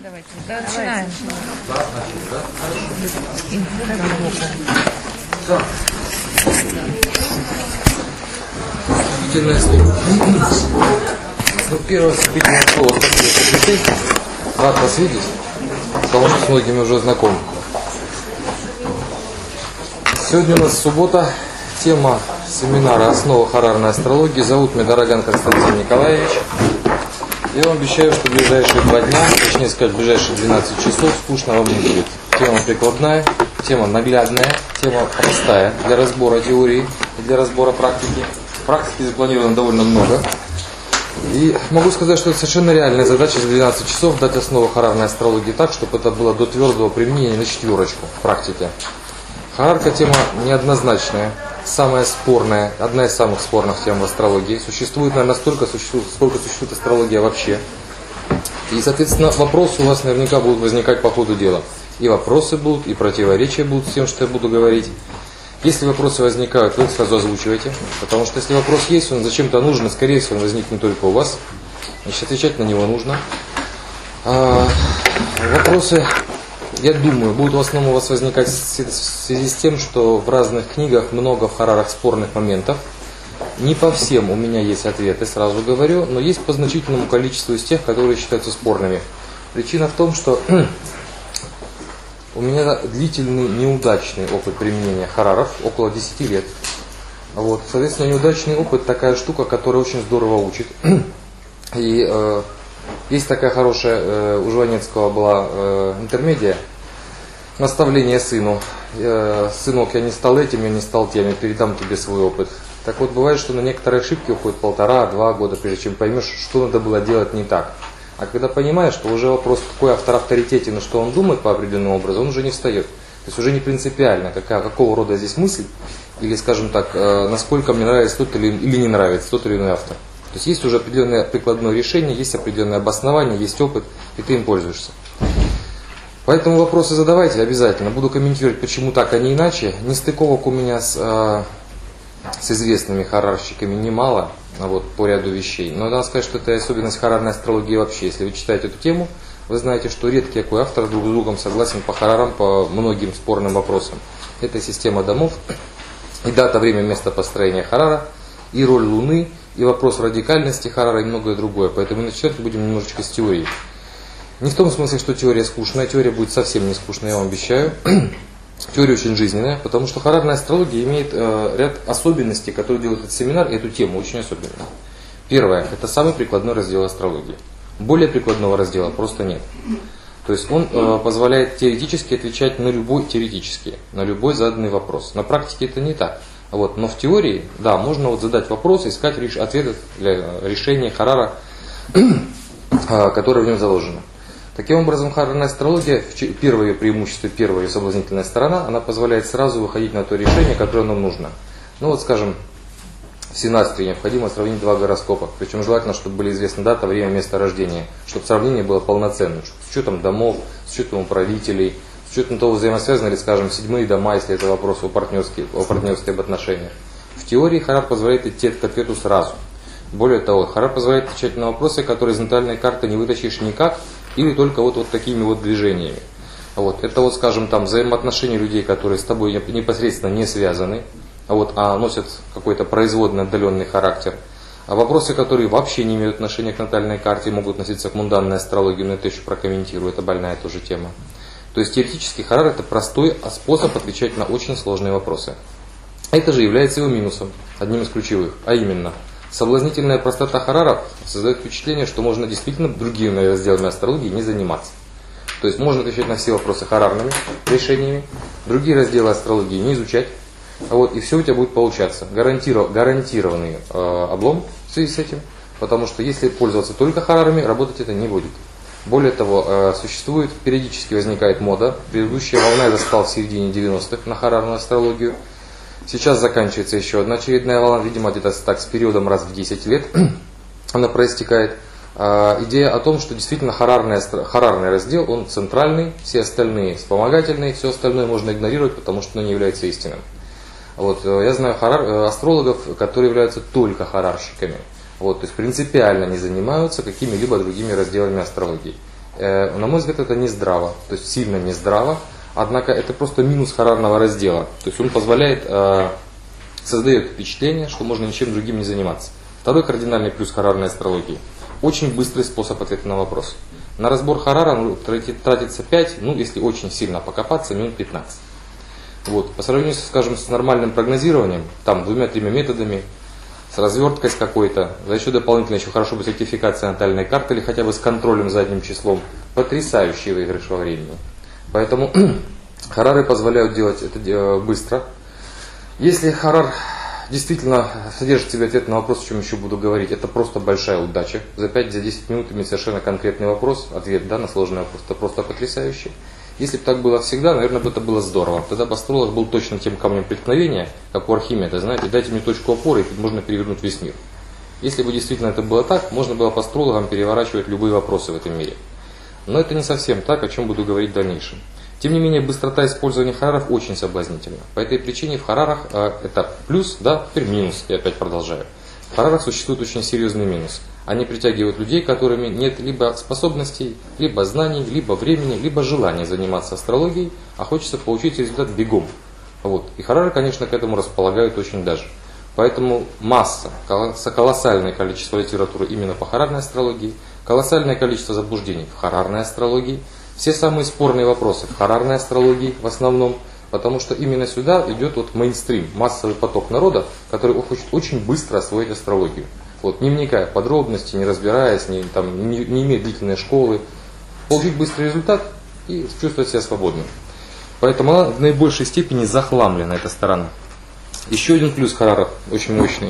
Давайте. Да, начинаем. Вступительное слово. Ну, первое вступительное слово. Рад вас видеть, потому что с многими уже знаком. Сегодня у нас суббота. Тема семинара «Основа харарной астрологии». Зовут меня Дороган Константин Николаевич. Я вам обещаю, что в ближайшие 2 дня, точнее сказать, в ближайшие 12 часов скучно вам не будет. Тема прикладная, тема наглядная, тема простая для разбора теории и для разбора практики. Практики запланировано довольно много. И могу сказать, что это совершенно реальная задача за 12 часов дать основу харарной астрологии так, чтобы это было до твердого применения на 4 в практике. Харарка тема неоднозначная, самая спорная, одна из самых спорных тем в астрологии. Существует, наверное, столько, сколько существует астрология вообще. И, соответственно, вопросы у вас наверняка будут возникать по ходу дела. И вопросы будут, и противоречия будут с тем, что я буду говорить. Если вопросы возникают, вы их сразу озвучивайте. Потому что если вопрос есть, он зачем-то нужен, и, скорее всего, он возникнет не только у вас. Значит, отвечать на него нужно. Вопросы, я думаю, будут в основном у вас возникать в связи с тем, что в разных книгах много в харарах спорных моментов. Не по всем у меня есть ответы, сразу говорю, но есть по значительному количеству из тех, которые считаются спорными. Причина в том, что у меня длительный неудачный опыт применения хараров, около 10 лет. Вот. Соответственно, неудачный опыт такая штука, которая очень здорово учит. И есть такая хорошая, у Жванецкого была интермедия, наставление сыну. Сынок, я не стал этим, я не стал тем, я передам тебе свой опыт. Так вот, бывает, что на некоторые ошибки уходит 1,5-2 года, прежде чем поймешь, что надо было делать не так. А когда понимаешь, что уже вопрос, какой автор авторитетен и что он думает по определенному образу, он уже не встает. То есть уже не принципиально, какого рода здесь мысль, или, скажем так, насколько мне нравится тот или не нравится тот или иной автор. То есть есть уже определенное прикладное решение, есть определенное обоснование, есть опыт, и ты им пользуешься. Поэтому вопросы задавайте обязательно. Буду комментировать, почему так, а не иначе. Нестыковок у меня с известными харарщиками немало, вот, по ряду вещей. Но надо сказать, что это особенность харарной астрологии вообще. Если вы читаете эту тему, вы знаете, что редкий какой автор друг с другом согласен по харарам, по многим спорным вопросам. Это система домов, и дата, время, место построения харара, и роль Луны, и вопрос радикальности харара, и многое другое. Поэтому начать будем немножечко с теории. Не в том смысле, что теория скучная, теория будет совсем не скучная, я вам обещаю. Теория очень жизненная, потому что харарная астрология имеет ряд особенностей, которые делают этот семинар и эту тему очень особенной. Первое, это самый прикладной раздел астрологии. Более прикладного раздела просто нет. То есть он позволяет теоретически отвечать на любой заданный вопрос. На практике это не так. Вот, но в теории, да, можно вот задать вопрос, искать ответы для решения харара, которое в нем заложено. Таким образом, харарная астрология, первое ее преимущество, первая ее соблазнительная сторона, она позволяет сразу выходить на то решение, которое нам нужно. Ну вот, скажем, в семинарстве необходимо сравнить 2 гороскопа. Причем желательно, чтобы были известны дата, время, место рождения, чтобы сравнение было полноценным, с учетом домов, с учетом управителей, с учетом того, взаимосвязаны ли, скажем, 7-е дома, если это вопрос о партнерских отношениях. В теории харар позволяет идти к ответу сразу. Более того, харар позволяет отвечать на вопросы, которые из натальной карты не вытащишь никак, или только вот такими вот движениями. Вот. Это вот, скажем, там взаимоотношения людей, которые с тобой непосредственно не связаны, а носят какой-то производный отдаленный характер. А вопросы, которые вообще не имеют отношения к натальной карте, могут относиться к мунданной астрологии, но это еще прокомментирую, это больная тоже тема. То есть теоретически харар это простой способ отвечать на очень сложные вопросы. Это же является его минусом, одним из ключевых, а именно соблазнительная простота хараров создает впечатление, что можно действительно другими разделами астрологии не заниматься. То есть можно отвечать на все вопросы харарными решениями, другие разделы астрологии не изучать, и все у тебя будет получаться. Гарантированный облом в связи с этим, потому что если пользоваться только харарами, работать это не будет. Более того, периодически возникает мода, предыдущая волна я застал в середине 90-х на харарную астрологию. Сейчас заканчивается еще одна очередная волна, видимо, где-то так с периодом раз в 10 лет она проистекает. Идея о том, что действительно харарный раздел, он центральный, все остальные вспомогательные, все остальное можно игнорировать, потому что оно не является истинным. Я знаю астрологов, которые являются только харарщиками. То есть принципиально не занимаются какими-либо другими разделами астрологии. На мой взгляд, это не здраво, то есть сильно не здраво, однако это просто минус харарного раздела. То есть он позволяет, создает впечатление, что можно ничем другим не заниматься. Второй кардинальный плюс харарной астрологии. Очень быстрый способ ответа на вопрос. На разбор харара тратится 5, ну если очень сильно покопаться, минут 15. Вот. По сравнению, скажем, с нормальным прогнозированием, там 2-3 методами, с разверткой с какой-то, да еще дополнительно еще хорошо бы сертификация натальной карты или хотя бы с контролем задним числом, потрясающий выигрыш во времени. Поэтому харары позволяют делать это быстро. Если харар действительно содержит в себе ответ на вопрос, о чем еще буду говорить, это просто большая удача. За 5-10 минут иметь совершенно конкретный вопрос, ответ на сложный вопрос, это просто потрясающе. Если бы так было всегда, наверное, бы это было здорово. Тогда бы астролог был точно тем камнем преткновения, как у Архимеда, знаете, дайте мне точку опоры, и можно перевернуть весь мир. Если бы действительно это было так, можно было по астрологам переворачивать любые вопросы в этом мире. Но это не совсем так, о чем буду говорить в дальнейшем. Тем не менее, быстрота использования хараров очень соблазнительна. По этой причине в харарах это плюс, да, теперь минус, я опять продолжаю. В харарах существует очень серьезный минус. Они притягивают людей, которыми нет либо способностей, либо знаний, либо времени, либо желания заниматься астрологией, а хочется получить результат бегом. Вот. И харары, конечно, к этому располагают очень даже. Поэтому масса, колоссальное количество литературы именно по харарной астрологии, колоссальное количество заблуждений в харарной астрологии, все самые спорные вопросы в харарной астрологии в основном, потому что именно сюда идет вот мейнстрим, массовый поток народа, который хочет очень быстро освоить астрологию. Вот, не вникая в подробности, не разбираясь, не имея длительной школы, получить быстрый результат и чувствовать себя свободным. Поэтому она в наибольшей степени захламлена, эта сторона. Еще один плюс хараров, очень мощный.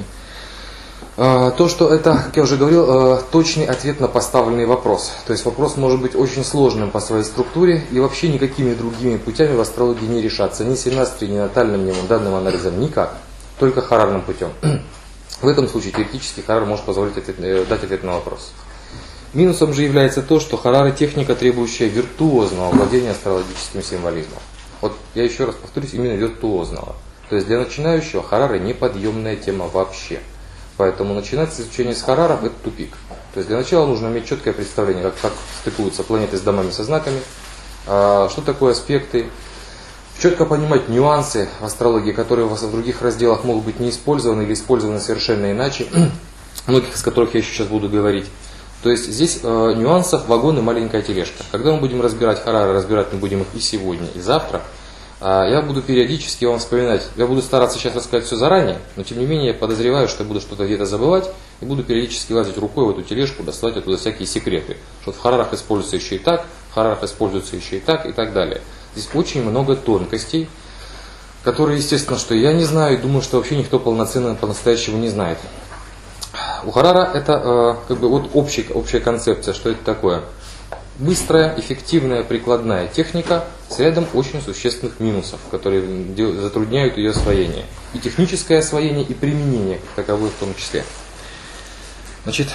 То, что это, как я уже говорил, точный ответ на поставленный вопрос. То есть вопрос может быть очень сложным по своей структуре и вообще никакими другими путями в астрологии не решаться. Ни синастрией, ни натальным, ни мунданным анализом, никак. Только харарным путем. В этом случае теоретически харар может позволить дать ответ на вопрос. Минусом же является то, что харар – техника, требующая виртуозного владения астрологическим символизмом. Вот я еще раз повторюсь, именно виртуозного. То есть для начинающего харары неподъемная тема вообще. Поэтому начинать с изучения с хараров – это тупик. То есть для начала нужно иметь четкое представление, как стыкуются планеты с домами со знаками, что такое аспекты, четко понимать нюансы в астрологии, которые у вас в других разделах могут быть не использованы или использованы совершенно иначе, многих из которых я еще сейчас буду говорить. То есть здесь нюансов вагон и маленькая тележка. Когда мы будем разбирать харары, разбирать мы будем их и сегодня, и завтра, я буду периодически вам вспоминать, я буду стараться сейчас рассказать все заранее, но тем не менее я подозреваю, что я буду что-то где-то забывать, и буду периодически лазить рукой в эту тележку, доставать оттуда всякие секреты. Что в харарах используется еще и так, в харарах используется еще и так далее. Здесь очень много тонкостей, которые, естественно, что я не знаю, и думаю, что вообще никто полноценно по-настоящему не знает. У харара это как бы вот общая концепция, что это такое. Быстрая, эффективная, прикладная техника с рядом очень существенных минусов, которые затрудняют ее освоение. И техническое освоение, и применение как таковое в том числе. Значит,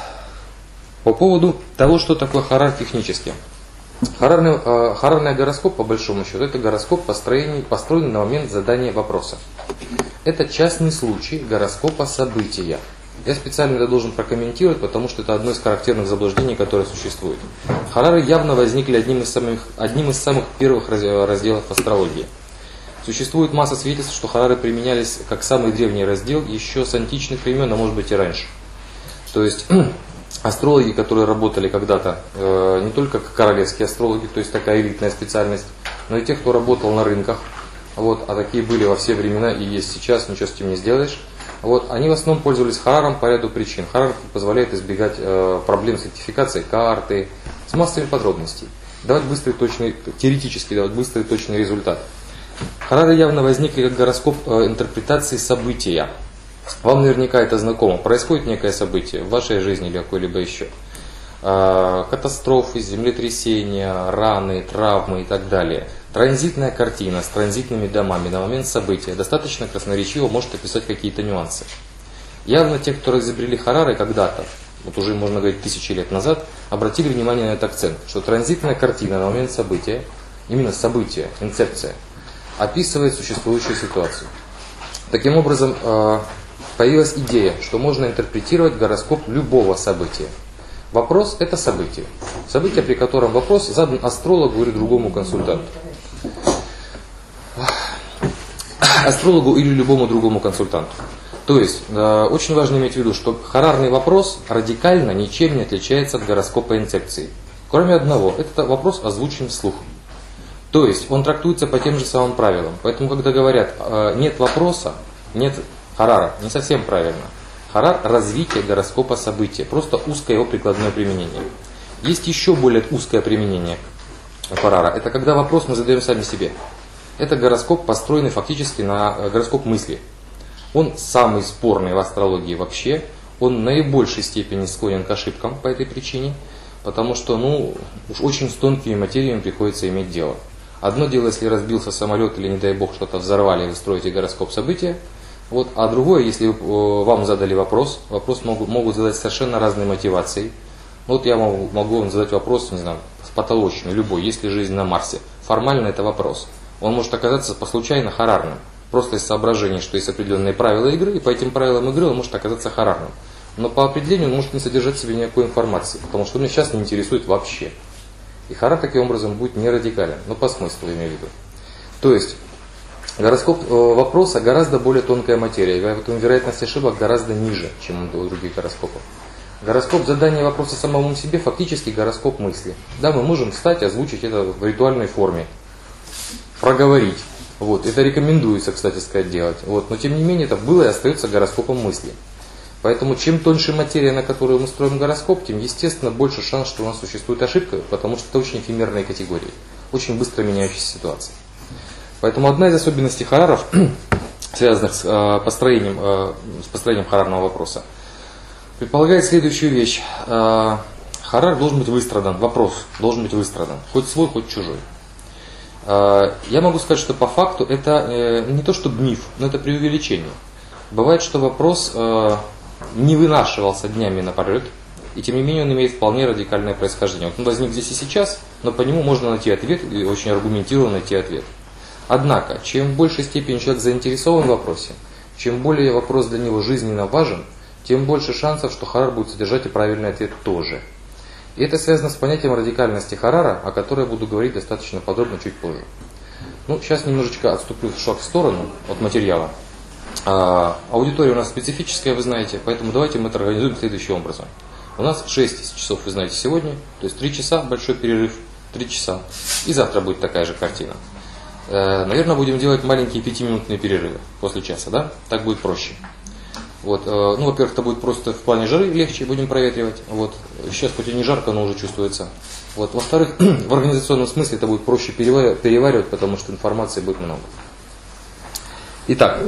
по поводу того, что такое харар технически. Харарный гороскоп, по большому счету, это гороскоп, построенный на момент задания вопроса. Это частный случай гороскопа события. Я специально это должен прокомментировать, потому что это одно из характерных заблуждений, которое существует. Харары явно возникли одним из самых первых разделов астрологии. Существует масса свидетельств, что харары применялись как самый древний раздел еще с античных времен, а может быть и раньше. То есть астрологи, которые работали когда-то не только как королевские астрологи, то есть такая элитная специальность, но и те, кто работал на рынках, вот, а такие были во все времена и есть сейчас, ничего с этим не сделаешь. Вот, они в основном пользовались хараром по ряду причин. Харар позволяет избегать проблем с сертификацией карты, с массами подробностей. Давать быстрый, точный, теоретически давать быстрый, точный результат. Харары явно возникли как гороскоп интерпретации события. Вам наверняка это знакомо. Происходит некое событие в вашей жизни или какое-либо еще. Катастрофы, землетрясения, раны, травмы и так далее. Транзитная картина с транзитными домами на момент события достаточно красноречиво может описать какие-то нюансы. Явно те, кто изобрели харары когда-то, вот уже можно говорить 1000 лет назад, обратили внимание на этот акцент, что транзитная картина на момент события, именно событие, инцепция, описывает существующую ситуацию. Таким образом, появилась идея, что можно интерпретировать гороскоп любого события. Вопрос – это событие. Событие, при котором вопрос задан астрологу или другому консультанту. Астрологу или любому другому консультанту. То есть, очень важно иметь в виду, что харарный вопрос радикально ничем не отличается от гороскопа инцепции. Кроме одного, это вопрос озвучен вслух. То есть, он трактуется по тем же самым правилам. Поэтому, когда говорят, нет вопроса, нет харара, не совсем правильно. Харар – развитие гороскопа события, просто узкое его прикладное применение. Есть еще более узкое применение харара. Это когда вопрос мы задаем сами себе. Это гороскоп, построенный фактически на гороскоп мысли. Он самый спорный в астрологии вообще. Он в наибольшей степени склонен к ошибкам по этой причине. Потому что, уж очень с тонкими материями приходится иметь дело. Одно дело, если разбился самолет или, не дай бог, что-то взорвали, и вы строите гороскоп события. А другое, если вам задали вопрос могут задать совершенно разной мотивацией. Я могу вам задать вопрос, не знаю, потолочный, любой, есть ли жизнь на Марсе. Формально это вопрос. Он может оказаться по случайно харарным. Просто из соображений, что есть определенные правила игры, и по этим правилам игры он может оказаться харарным. Но по определению он может не содержать в себе никакой информации, потому что меня сейчас не интересует вообще. И харар таким образом будет не радикален, но по смыслу имею в виду. То есть, гороскоп вопроса гораздо более тонкая материя, поэтому вероятность ошибок гораздо ниже, чем у других гороскопов. Гороскоп задания вопроса самому себе фактически гороскоп мысли. Да, мы можем встать, озвучить это в ритуальной форме, проговорить. Это рекомендуется, кстати сказать, делать. Но тем не менее это было и остается гороскопом мысли. Поэтому чем тоньше материя, на которую мы строим гороскоп, тем, естественно, больше шанс, что у нас существует ошибка, потому что это очень эфемерные категории, очень быстро меняющиеся ситуации. Поэтому одна из особенностей хараров, связанных с построением харарного вопроса, предполагает следующую вещь. Харар должен быть выстрадан, вопрос должен быть выстрадан, хоть свой, хоть чужой. Я могу сказать, что по факту это не то чтобы миф, но это преувеличение. Бывает, что вопрос не вынашивался днями напролет, и тем не менее он имеет вполне радикальное происхождение. Он возник здесь и сейчас, но по нему можно найти ответ, и очень аргументированно найти ответ. Однако, чем в большей степени человек заинтересован в вопросе, чем более вопрос для него жизненно важен, тем больше шансов, что харар будет содержать и правильный ответ тоже. И это связано с понятием радикальности харара, о которой я буду говорить достаточно подробно чуть позже. Сейчас немножечко отступлю шаг в сторону от материала. Аудитория у нас специфическая, вы знаете, поэтому давайте мы это организуем следующим образом. У нас 6 часов, вы знаете, сегодня, то есть 3 часа, большой перерыв, 3 часа. И завтра будет такая же картина. Наверное, будем делать маленькие 5-минутные перерывы после часа, да? Так будет проще. Во-первых, это будет просто в плане жары легче, будем проветривать. Сейчас хоть и не жарко, но уже чувствуется. Во-вторых, в организационном смысле это будет проще переваривать, потому что информации будет много. Итак,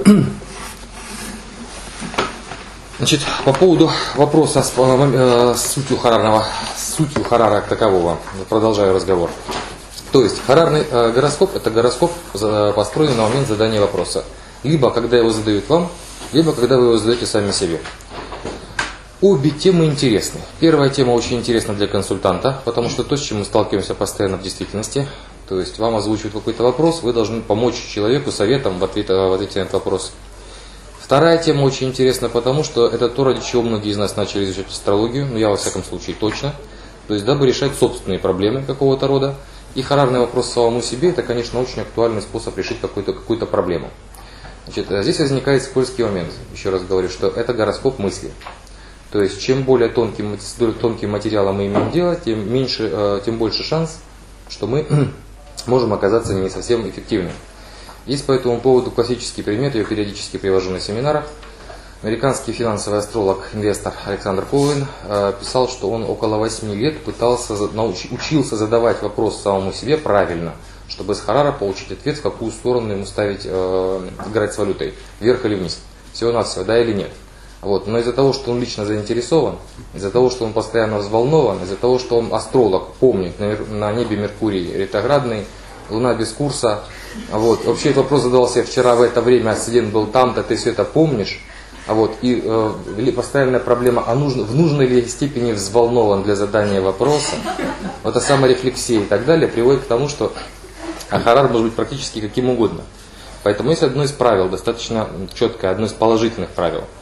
по поводу вопроса с сутью харара как такового, продолжаю разговор. То есть, харарный гороскоп – это гороскоп, построенный на момент задания вопроса. Либо когда его задают вам, либо когда вы его задаете сами себе. Обе темы интересны. Первая тема очень интересна для консультанта, потому что то, с чем мы сталкиваемся постоянно в действительности, то есть вам озвучивают какой-то вопрос, вы должны помочь человеку советом в ответе на этот вопрос. Вторая тема очень интересна, потому что это то, ради чего многие из нас начали изучать астрологию, я во всяком случае точно, то есть дабы решать собственные проблемы какого-то рода. И харарный вопрос самому себе – это, конечно, очень актуальный способ решить какую-то проблему. Здесь возникает скользкий момент. Еще раз говорю, что это гороскоп мысли. То есть, чем более тонким материалом мы имеем дело, тем больше шанс, что мы можем оказаться не совсем эффективными. Есть по этому поводу классический пример, я периодически привожу на семинарах. Американский финансовый астролог, инвестор Александр Коуэн писал, что он около 8 лет учился задавать вопрос самому себе правильно, чтобы с харара получить ответ, в какую сторону ему играть с валютой, вверх или вниз, всего-навсего, да или нет. Но из-за того, что он лично заинтересован, из-за того, что он постоянно взволнован, из-за того, что он астролог, помнит, на небе Меркурий ретроградный, Луна без курса, вообще этот вопрос задавался вчера в это время, асцендент был там-то, ты все это помнишь, и постоянная проблема, в нужной ли степени взволнован для задания вопроса, это саморефлексия и так далее, приводит к тому, что харар может быть практически каким угодно. Поэтому есть одно из правил, достаточно четкое, одно из положительных правил.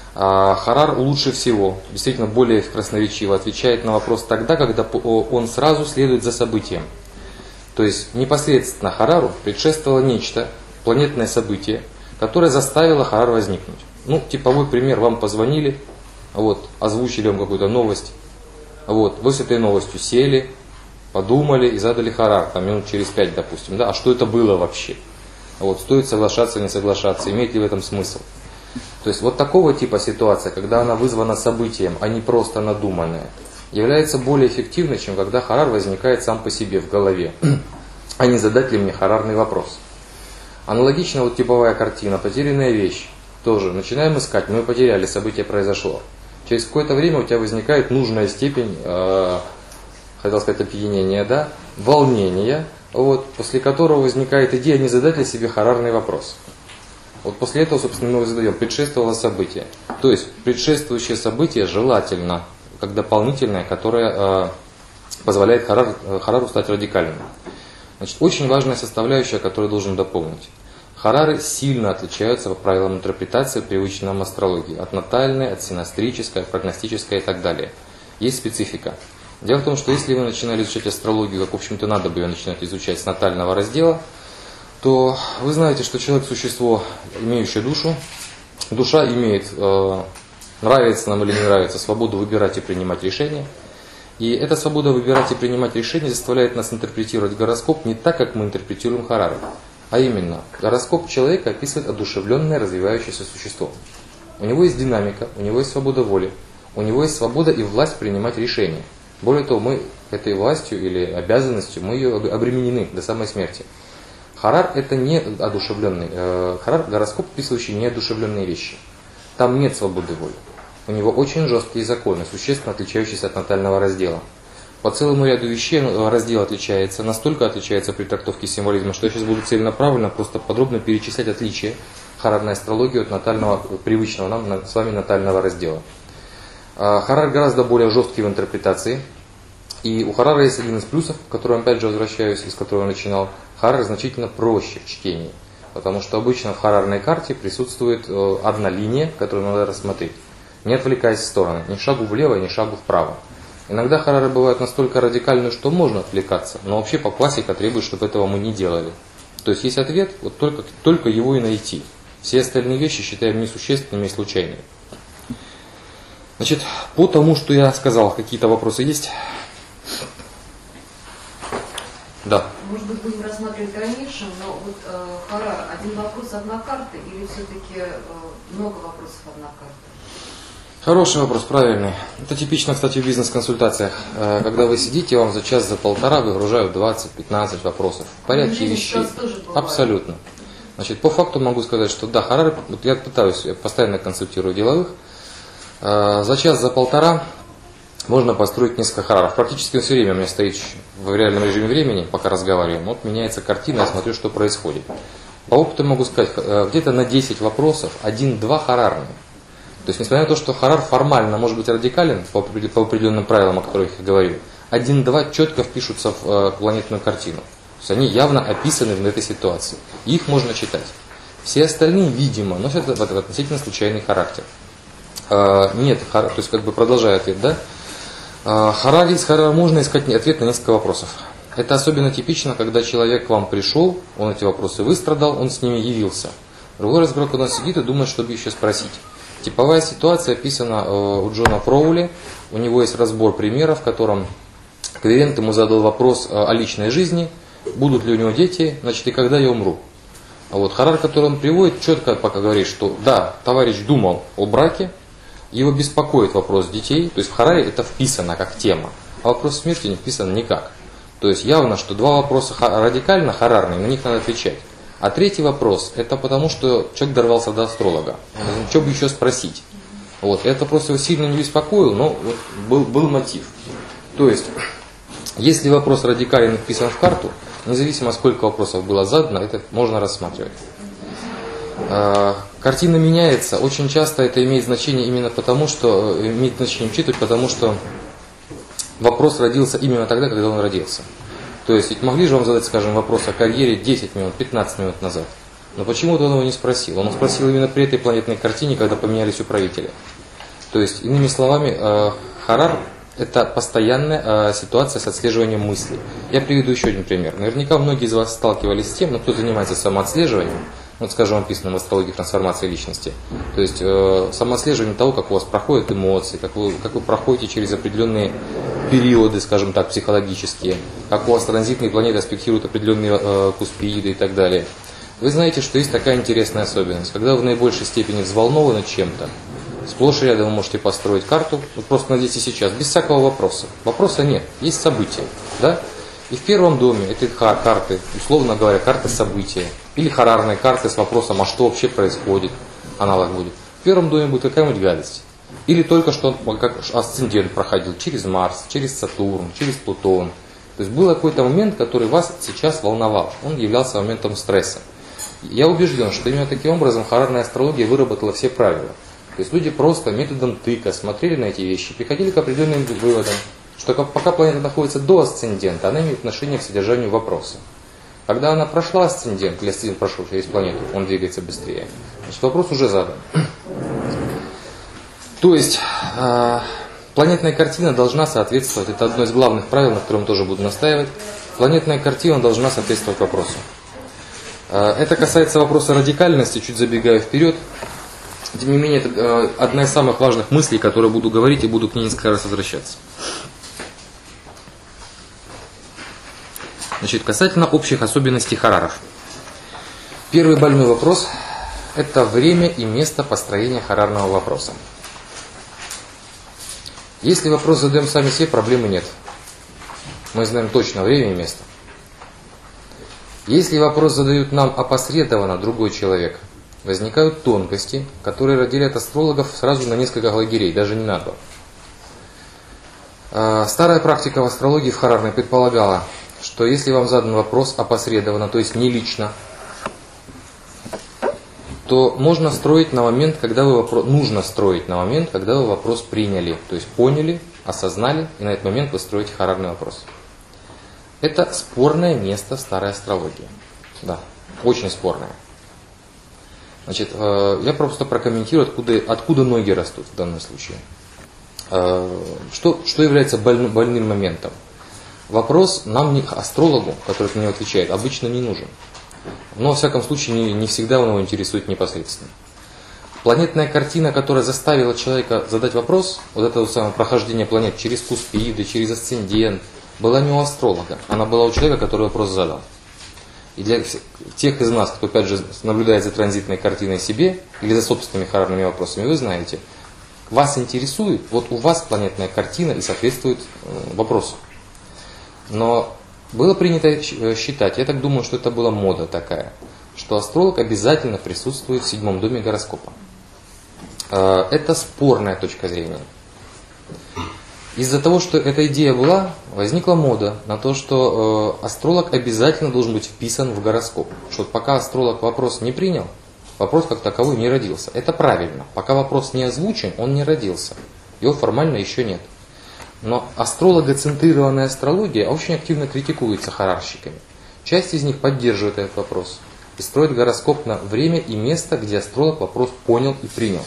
Харар лучше всего, действительно более красноречиво отвечает на вопрос тогда, когда он сразу следует за событием. То есть непосредственно Харару предшествовало нечто, планетное событие, которое заставило Харар возникнуть. Ну, типовой пример, вам позвонили, вот, озвучили вам какую-то новость, вот, вы с этой новостью сели, подумали и задали Харар, там, минут через 5, допустим, да, а что это было вообще? Вот, стоит соглашаться, не соглашаться, имеет ли в этом смысл? То есть вот такого типа ситуация, когда она вызвана событием, а не просто надуманная, является более эффективной, чем когда Харар возникает сам по себе в голове, а не задать ли мне харарный вопрос. Аналогично вот типовая картина, потерянная вещь, тоже начинаем искать, мы потеряли, событие произошло. Через какое-то время у тебя возникает нужная степень, хотел сказать опьянения, да, волнения, вот, после которого возникает идея не задать ли себе харарный вопрос. Вот после этого, собственно, мы его задаем, предшествовало событие. То есть предшествующее событие желательно, как дополнительное, которое позволяет Харару стать радикальным. Значит, очень важная составляющая, которую должен дополнить. Харары сильно отличаются по правилам интерпретации, привычной нам астрологии, от натальной, от синастрической, от прогностической и так далее. Есть специфика. Дело в том, что если вы начинали изучать астрологию, как, в общем-то, надо бы ее начинать изучать с натального раздела, то вы знаете, что человек – существо, имеющее душу. Душа имеет, нравится нам или не нравится, свободу выбирать и принимать решения. И эта свобода выбирать и принимать решения заставляет нас интерпретировать гороскоп не так, как мы интерпретируем Харары. А именно, гороскоп человека описывает одушевленное, развивающееся существо. У него есть динамика, у него есть свобода воли, у него есть свобода и власть принимать решения. Более того, мы этой властью или обязанностью, мы ее обременены до самой смерти. Харар это не одушевленный, Харар гороскоп, описывающий неодушевленные вещи. Там нет свободы воли. У него очень жесткие законы, существенно отличающиеся от натального раздела. По целому ряду вещей раздел отличается, настолько отличается при трактовке символизма, что я сейчас буду целенаправленно просто подробно перечислять отличия харарной астрологии от натального, привычного нам с вами натального раздела. Харар гораздо более жесткий в интерпретации. И у Харара есть один из плюсов, к которому опять же возвращаюсь, из которого я начинал. Харар значительно проще в чтении. Потому что обычно в харарной карте присутствует одна линия, которую надо рассмотреть. Не отвлекаясь в стороны, ни шагу влево, ни шагу вправо. Иногда харары бывают настолько радикальны, что можно отвлекаться, но вообще по классика требует, чтобы этого мы не делали. То есть есть ответ, вот только его и найти. Все остальные вещи считаем несущественными и случайными. Значит, по тому, что я сказал, какие-то вопросы есть? Да. Может быть, будем рассматривать в дальнейшем, но вот Харар, один вопрос, одна карта, или все-таки много вопросов, одна карта? Хороший вопрос, правильный. Это типично, кстати, в бизнес-консультациях. Когда вы сидите, вам за час, за полтора выгружают 20-15 вопросов. В порядке вещей. Абсолютно. Значит, по факту могу сказать, что да, Харар, вот я пытаюсь, я постоянно консультирую деловых. За час, за полтора можно построить несколько хараров. Практически он все время у меня стоит в реальном режиме времени, пока разговариваем. Вот меняется картина, я смотрю, что происходит. По опыту могу сказать, где-то на 10 вопросов 1-2 харарные. То есть, несмотря на то, что харар формально может быть радикален по определенным правилам, о которых я говорил, 1-2 четко впишутся в планетную картину. То есть они явно описаны в этой ситуации. И их можно читать. Все остальные, видимо, носят относительно случайный характер. Нет, то есть как бы продолжая ответ, да? Из харара можно искать ответ на несколько вопросов. Это особенно типично, когда человек к вам пришел, он эти вопросы выстрадал, он с ними явился. Другой разговор, когда он сидит и думает, чтобы еще спросить. Типовая ситуация описана у Джона Фроули. У него есть разбор примеров, в котором клиент ему задал вопрос о личной жизни, будут ли у него дети, значит, и когда я умру. А вот харар, который он приводит, четко пока говорит, что да, товарищ думал о браке, его беспокоит вопрос детей, то есть в хараре это вписано как тема, а вопрос смерти не вписан никак. То есть явно, что два вопроса радикально харарные, на них надо отвечать. А третий вопрос, это потому, что человек дорвался до астролога. Что бы еще спросить? Вот. Этот вопрос его сильно не беспокоил, но вот был мотив. То есть, если вопрос радикально вписан в карту, независимо сколько вопросов было задано, это можно рассматривать. Картина меняется. Очень часто это имеет значение именно потому, что имеет значение учитывать, потому что вопрос родился именно тогда, когда он родился. То есть ведь могли же вам задать, скажем, вопрос о карьере 10 минут, 15 минут назад. Но почему-то он его не спросил. Он спросил именно при этой планетной картине, когда поменялись управители. То есть, иными словами, харар – это постоянная ситуация с отслеживанием мыслей. Я приведу еще один пример. Наверняка многие из вас сталкивались с тем, кто занимается самоотслеживанием, вот, скажем, описано в астрологии трансформации личности. То есть самоотслеживание того, как у вас проходят эмоции, как вы проходите через определенные периоды, скажем так, психологические, как у вас транзитные планеты аспектируют определенные куспеиды и так далее. Вы знаете, что есть такая интересная особенность. Когда вы в наибольшей степени взволнованы чем-то, сплошь и рядом вы можете построить карту, вот просто на здесь и сейчас, без всякого вопроса. Вопроса нет, есть события. Да? И в первом доме этой карты, условно говоря, карта события, или харарные карты с вопросом, а что вообще происходит, аналог будет. В первом доме будет какая-нибудь гадость. Или только что как асцендент проходил через Марс, через Сатурн, через Плутон. То есть был какой-то момент, который вас сейчас волновал. Он являлся моментом стресса. Я убежден, что именно таким образом харарная астрология выработала все правила. То есть люди просто методом тыка смотрели на эти вещи, приходили к определенным выводам, что пока планета находится до асцендента, она имеет отношение к содержанию вопроса. Когда она прошла асцендент, или асцендент прошел через планету, он двигается быстрее, значит вопрос уже задан. То есть планетная картина должна соответствовать, это одно из главных правил, на котором тоже буду настаивать, планетная картина должна соответствовать вопросу. Это касается вопроса радикальности, чуть забегая вперед. Тем не менее, это одна из самых важных мыслей, которые буду говорить, и буду к ней несколько раз возвращаться. Значит, касательно общих особенностей хараров. Первый больной вопрос – это время и место построения харарного вопроса. Если вопрос задаем сами себе, проблемы нет. Мы знаем точно время и место. Если вопрос задают нам опосредованно другой человек, возникают тонкости, которые разделяют астрологов сразу на несколько лагерей, даже не на два. Старая практика в астрологии в харарной предполагала, что если вам задан вопрос опосредованно, то есть не лично, то можно строить на момент, когда вы нужно строить на момент, когда вы вопрос приняли, то есть поняли, осознали, и на этот момент вы строите харарный вопрос. Это спорное место в старой астрологии. Да, очень спорное. Значит, я просто прокомментирую, откуда ноги растут в данном случае. Что является больным моментом? Вопрос нам, астрологу, который на него отвечает, обычно не нужен. Но, во всяком случае, не всегда он его интересует непосредственно. Планетная картина, которая заставила человека задать вопрос, вот это вот самое прохождение планет через куспиды, через асцендент, была не у астролога, она была у человека, который вопрос задал. И для тех из нас, кто, опять же, наблюдает за транзитной картиной себе или за собственными харарными вопросами, вы знаете, вас интересует, вот у вас планетная картина и соответствует вопросу. Но было принято считать, я так думаю, что это была мода такая, что астролог обязательно присутствует в 7-м доме гороскопа. Это спорная точка зрения. Из-за того, что эта идея была, возникла мода на то, что астролог обязательно должен быть вписан в гороскоп. Что пока астролог вопрос не принял, вопрос как таковой не родился. Это правильно. Пока вопрос не озвучен, он не родился. Его формально еще нет. Но астрологоцентрированная астрология очень активно критикуется харарщиками. Часть из них поддерживает этот вопрос и строит гороскоп на время и место, где астролог вопрос понял и принял.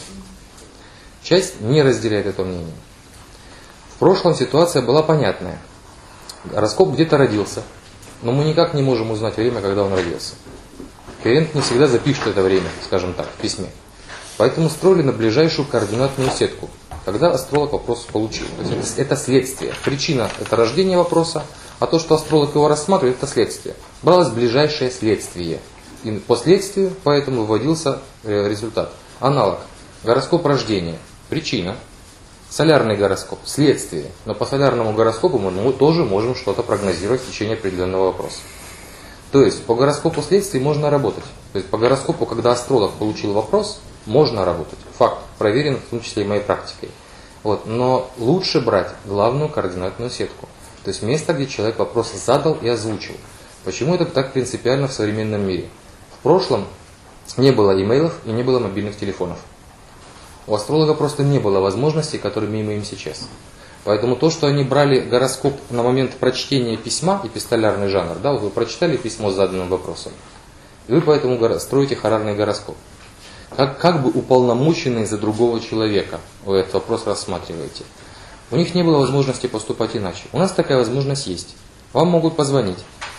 Часть не разделяет это мнение. В прошлом ситуация была понятная. Гороскоп где-то родился, но мы никак не можем узнать время, когда он родился. Клиент не всегда запишет это время, скажем так, в письме. Поэтому строили на ближайшую координатную сетку, когда астролог вопрос получил. То есть это следствие. Причина – это рождение вопроса, а то, что астролог его рассматривает, это следствие. Бралось ближайшее следствие. И по следствию поэтому выводился результат. Аналог. Гороскоп рождения. Причина. Солярный гороскоп. Следствие. Но по солярному гороскопу мы тоже можем что-то прогнозировать в течение определенного вопроса. То есть по гороскопу следствий можно работать. То есть по гороскопу, когда астролог получил вопрос, можно работать. Факт. Проверен в том числе и моей практикой. Вот. Но лучше брать главную координатную сетку. То есть место, где человек вопрос задал и озвучил. Почему это так принципиально в современном мире? В прошлом не было имейлов и не было мобильных телефонов. У астролога просто не было возможностей, которые мы имеем сейчас. Поэтому то, что они брали гороскоп на момент прочтения письма, эпистолярный жанр, да, вот вы прочитали письмо с заданным вопросом, И вы поэтому строите харарный гороскоп. Как бы уполномоченные за другого человека вы этот вопрос рассматриваете. У них не было возможности поступать иначе. У нас такая возможность есть. Вам могут позвонить.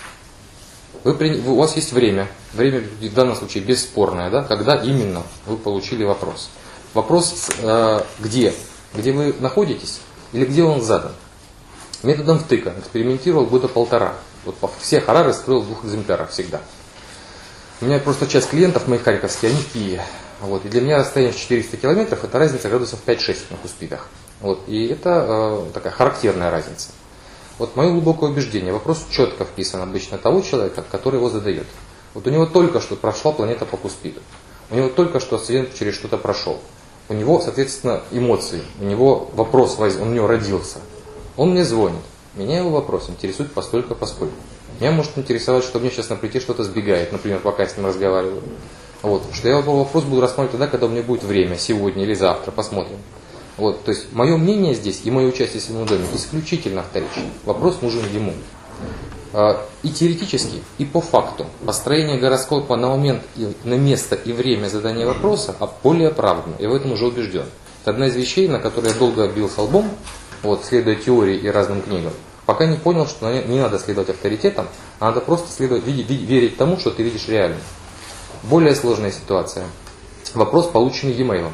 У вас есть время в данном случае бесспорное, да, когда именно вы получили вопрос. Вопрос где? Где вы находитесь или где он задан? Методом втыка. Экспериментировал года 1,5. Вот все харары строил в 2 экземплярах всегда. У меня просто часть клиентов моих харьковских, они в Киеве. Вот. И для меня расстояние в 400 километров это разница градусов 5-6 на Куспидах. Вот. И это такая характерная разница. Вот мое глубокое убеждение, вопрос четко вписан обычно того человека, который его задает. Вот у него только что прошла планета по Куспиду. У него только что асцендент через что-то прошел. У него, соответственно, эмоции, у него вопрос, он у него родился. Он мне звонит, меня его вопрос интересует постольку поскольку. Меня может интересовать, что мне сейчас на плите что-то сбегает, например, пока я с ним разговариваю. Вот. Что я его вопрос буду рассматривать тогда, когда у меня будет время, сегодня или завтра, посмотрим. Вот. То есть мое мнение здесь и мое участие в седьмом доме исключительно вторично. Вопрос нужен ему. И теоретически, и по факту построение гороскопа на момент, на место и время задания вопроса более оправдано. Я в этом уже убежден. Это одна из вещей, на которые я долго бился лбом, вот, следуя теории и разным книгам, пока не понял, что не надо следовать авторитетам, а надо просто следовать, верить тому, что ты видишь реально. Более сложная ситуация. Вопрос, полученный e-mail.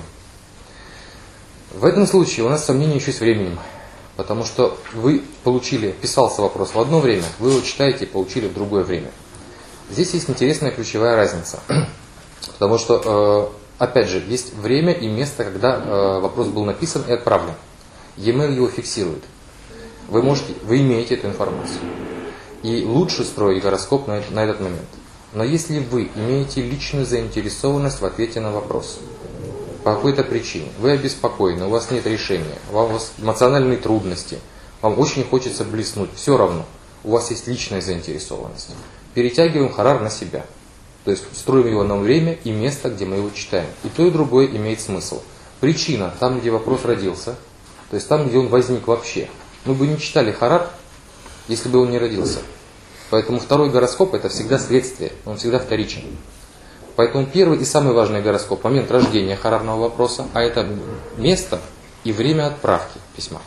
В этом случае у нас сомнения еще с временем. Потому что вы писался вопрос в одно время, вы его читаете и получили в другое время. Здесь есть интересная ключевая разница. Потому что, опять же, есть время и место, когда вопрос был написан и отправлен. E-mail его фиксирует. Вы имеете эту информацию. И лучше строить гороскоп на этот момент. Но если вы имеете личную заинтересованность в ответе на вопрос, по какой-то причине, вы обеспокоены, у вас нет решения, у вас эмоциональные трудности, вам очень хочется блеснуть, все равно, у вас есть личная заинтересованность. Перетягиваем харар на себя. То есть строим его на время и место, где мы его читаем. И то, и другое имеет смысл. Причина там, где вопрос родился, то есть там, где он возник вообще. Мы бы не читали харар, если бы он не родился. Поэтому второй гороскоп это всегда следствие, он всегда вторичен. Поэтому первый и самый важный гороскоп, момент рождения харарного вопроса, а это место и время отправки письма.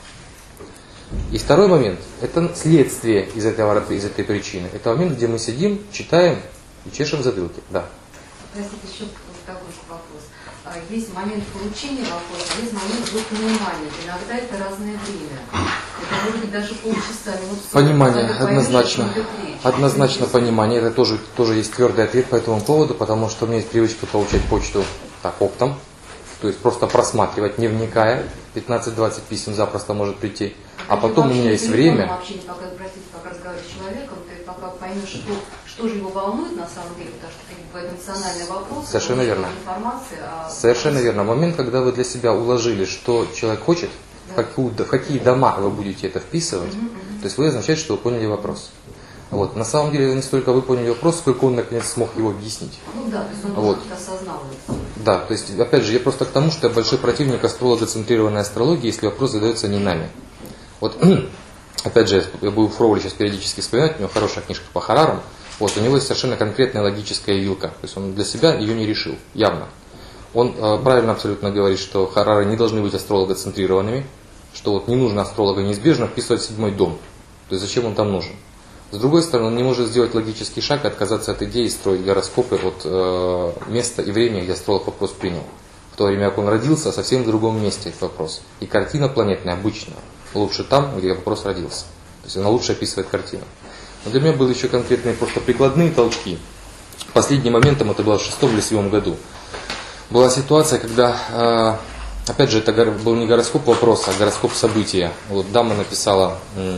И второй момент, это следствие из этой причины. Это момент, где мы сидим, читаем и чешем затылки. Да. Простите, еще такой же вопрос. Есть момент получения вопроса, есть момент его понимания. Иногда это разное время. Это может быть даже полчаса, минут 40. Понимание, однозначно. Однозначно понимание. Это тоже есть твердый ответ по этому поводу, потому что у меня есть привычка получать почту так оптом. То есть просто просматривать, не вникая. 15-20 писем запросто может прийти. А потом у меня есть время. Вообще, пока разговариваешь с человеком, ты пока поймешь, что же его волнует на самом деле, потому что это эмоциональный вопрос. Совершенно верно. Совершенно верно. Момент, когда вы для себя уложили, что человек хочет, да, в какие дома вы будете это вписывать, то есть вы означает, что вы поняли вопрос. Вот. На самом деле, не столько вы поняли вопрос, сколько он наконец смог его объяснить. Ну да, то есть он вот. осознал это. Да, то есть, опять же, я просто к тому, что я большой противник астрологоцентрированной астрологии, если вопрос задается не нами. Вот, опять же, я буду Фроули сейчас периодически вспоминать, у него хорошая книжка по харарам. Вот, у него есть совершенно конкретная логическая вилка. То есть он для себя ее не решил, явно. Он правильно абсолютно говорит, что харары не должны быть астрологоцентрированными, что вот не нужно астролога неизбежно вписывать в 7-й дом. То есть зачем он там нужен? С другой стороны, он не может сделать логический шаг и отказаться от идеи строить гороскопы от места и времени, где астролог вопрос принял. В то время как он родился, совсем в другом месте этот вопрос. И картина планетная обычная лучше там, где вопрос родился. То есть она лучше описывает картину. Но для меня были еще конкретные просто прикладные толчки. Последним моментом, это было в 6-м или 7-м году, была ситуация, когда, опять же, это был не гороскоп вопроса, а гороскоп события. Вот дама написала,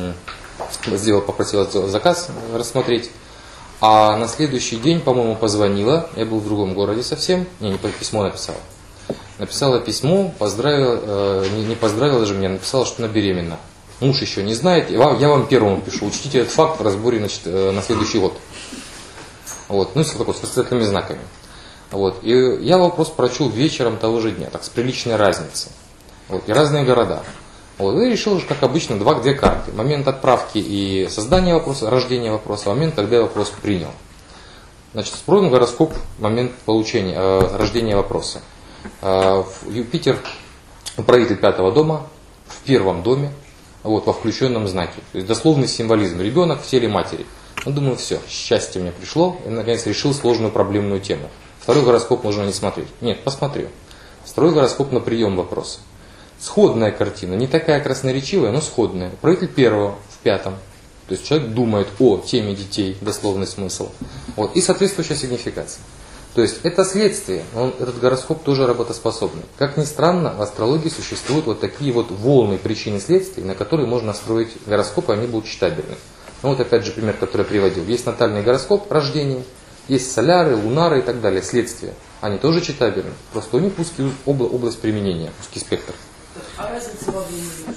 попросила заказ рассмотреть, а на следующий день, по-моему, позвонила, я был в другом городе совсем, не письмо написала. Написала письмо, поздравила, не поздравила даже меня, написала, что она беременна. Муж еще не знает, я вам первому пишу, учтите этот факт в разборе, значит, на следующий год. Вот, ну, с восклицательными знаками. Вот, и я вопрос прочел вечером того же дня, так, с приличной разницей. Вот, и разные города. Вот, и решил, как обычно, две карты. Момент отправки и создания вопроса, рождения вопроса, момент, когда я вопрос принял. Значит, вспомним гороскоп, момент получения, рождения вопроса. Юпитер, правитель 5-го дома, в первом доме, вот, во включенном знаке. То есть дословный символизм. Ребенок в теле матери. Ну, думаю, все, счастье мне пришло, и наконец решил сложную проблемную тему. Второй гороскоп можно не смотреть. Нет, посмотрю. Второй гороскоп на прием вопроса. Сходная картина, не такая красноречивая, но сходная. Правитель первого в 5-м. То есть человек думает о теме детей, дословный смысл. Вот, и соответствующая сигнификация. То есть это следствие, этот гороскоп тоже работоспособный. Как ни странно, в астрологии существуют вот такие вот волны причин и следствий, на которые можно строить гороскопы, они будут читабельны. Ну вот опять же пример, который я приводил. Есть натальный гороскоп рождения, есть соляры, лунары и так далее, следствия. Они тоже читабельны, просто у них узкий область применения, узкий спектр. А разница во времени уже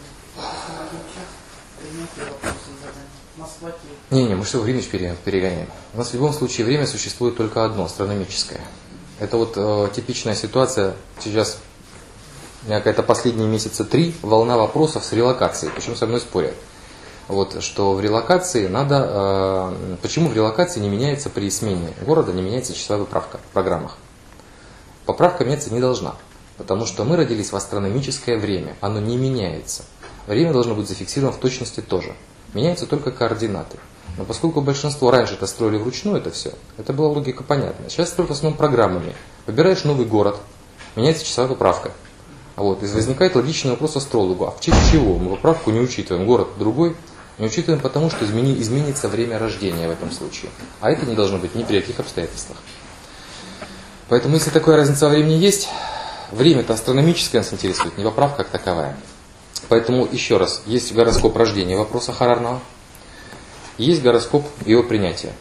Москва, Киев. Не, мы все время перегоняем. У нас в любом случае время существует только одно, астрономическое. Это вот типичная ситуация, сейчас у меня какая-то последние месяца 3 волна вопросов с релокацией, причем со мной спорят. Вот, что в релокации надо... почему в релокации не меняется при смене города, не меняется часовая поправка в программах? Поправка меняться не должна, потому что мы родились в астрономическое время, оно не меняется. Время должно быть зафиксировано в точности тоже. Меняются только координаты. Но поскольку большинство раньше это строили вручную, это все, это была логика понятна. Сейчас строят в основном программами. Выбираешь новый город, меняется часовая поправка. Вот, и возникает логичный вопрос астрологу. А в честь чего? Мы поправку не учитываем, город другой. Не учитываем потому, что изменится время рождения в этом случае. А это не должно быть ни при каких обстоятельствах. Поэтому, если такая разница во времени есть, время-то астрономическое нас интересует, не поправка как таковая. Поэтому, еще раз, есть гороскоп рождения вопроса харарного, есть гороскоп его принятия.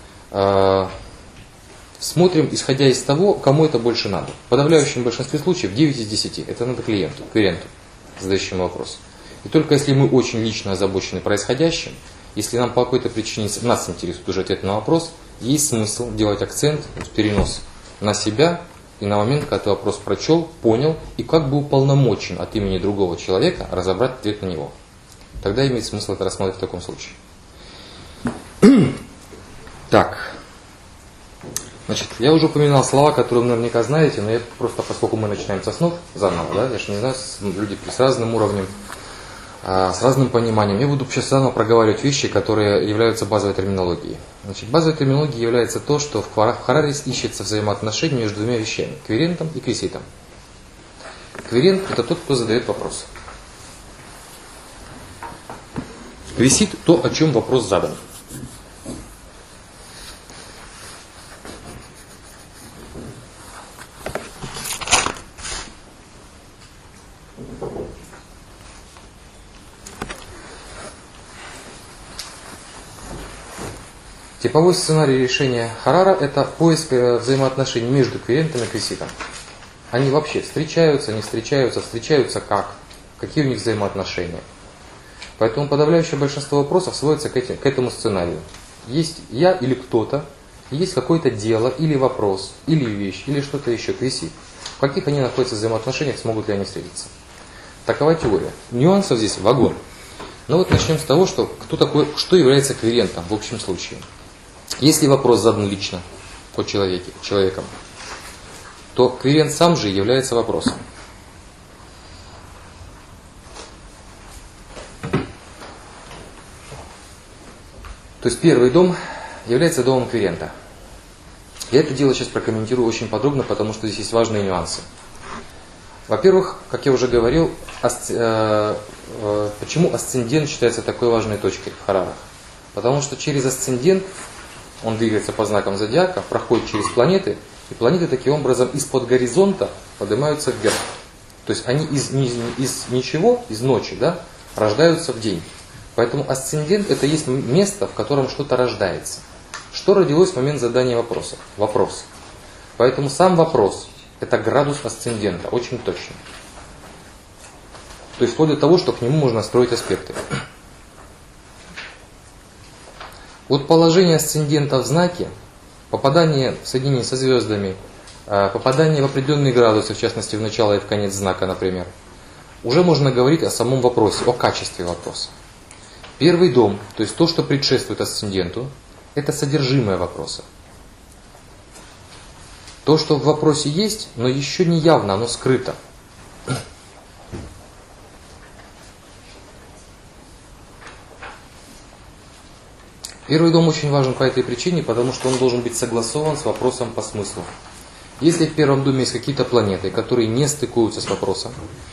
Смотрим, исходя из того, кому это больше надо. В подавляющем большинстве случаев 9 из 10 это надо клиенту, задающему вопрос. И только если мы очень лично озабочены происходящим, если нам по какой-то причине нас интересует уже ответ на вопрос, есть смысл делать акцент, перенос на себя и на момент, когда ты вопрос прочел, понял и как бы уполномочен от имени другого человека разобрать ответ на него. Тогда имеет смысл это рассмотреть в таком случае. Так. Значит, я уже упоминал слова, которые вы наверняка знаете, но я просто, поскольку мы начинаем со снов заново, да, я же не знаю, люди с разным уровнем, с разным пониманием, я буду сейчас заново проговаривать вещи, которые являются базовой терминологией. Значит, базовой терминологией является то, что в Хараре ищется взаимоотношение между двумя вещами, квирентом и криситом. Квирент – это тот, кто задает вопрос. Крисит – то, о чем вопрос задан. Типовой сценарий решения Харара – это поиск взаимоотношений между квирентом и криситом. Они вообще встречаются, не встречаются, встречаются как, какие у них взаимоотношения. Поэтому подавляющее большинство вопросов сводится к этому сценарию. Есть я или кто-то, есть какое-то дело, или вопрос, или вещь, или что-то еще, крисит. В каких они находятся в взаимоотношениях, смогут ли они встретиться. Такова теория. Нюансов здесь вагон. Но вот начнем с того, что что является квирентом в общем случае. Если вопрос задан лично по человеком, то квирент сам же является вопросом. То есть первый дом является домом квирента. Я это дело сейчас прокомментирую очень подробно, потому что здесь есть важные нюансы. Во-первых, как я уже говорил, почему асцендент считается такой важной точкой в Харарах? Потому что через асцендент он двигается по знакам зодиака, проходит через планеты, и планеты таким образом из-под горизонта поднимаются вверх. То есть они из ничего, из ночи, да, рождаются в день. Поэтому асцендент – это есть место, в котором что-то рождается. Что родилось в момент задания вопроса? Вопрос. Поэтому сам вопрос – это градус асцендента, очень точно. То есть вплоть до того, что к нему можно строить аспекты. Вот положение асцендента в знаке, попадание в соединение со звездами, попадание в определенные градусы, в частности в начало и в конец знака, например, уже можно говорить о самом вопросе, о качестве вопроса. Первый дом, то есть то, что предшествует асценденту, это содержимое вопроса. То, что в вопросе есть, но еще не явно, оно скрыто. Первый дом очень важен по этой причине, потому что он должен быть согласован с вопросом по смыслу. Если в первом доме есть какие-то планеты, которые не стыкуются с вопросом,